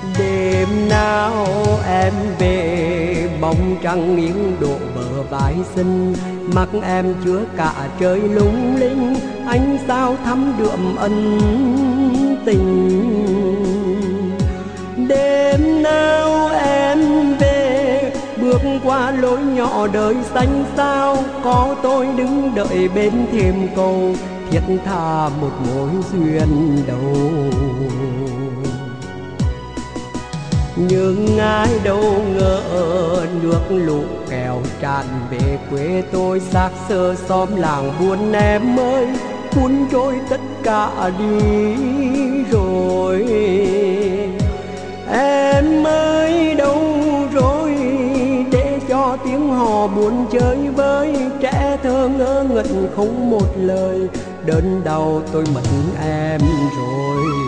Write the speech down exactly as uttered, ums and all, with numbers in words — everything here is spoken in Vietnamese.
Đêm nào em về bóng trăng nghiêng đổ bờ vai xinh, mắt em chứa cả trời lung linh, ánh sao thắm đượm ân tình. Đêm nào em về bước qua lối nhỏ đời xanh sao, có tôi đứng đợi bên thềm cầu, thiết tha một mối duyên đầu. Nhưng ai đâu ngờ nước lũ kéo tràn về quê tôi, xác xơ xóm làng buồn em ơi, cuốn trôi tất cả đi rồi. Em ơi đâu rồi để cho tiếng hò buồn chơi với, trẻ thơ ngơ ngẩn không một lời, đớn đau tôi mất em rồi.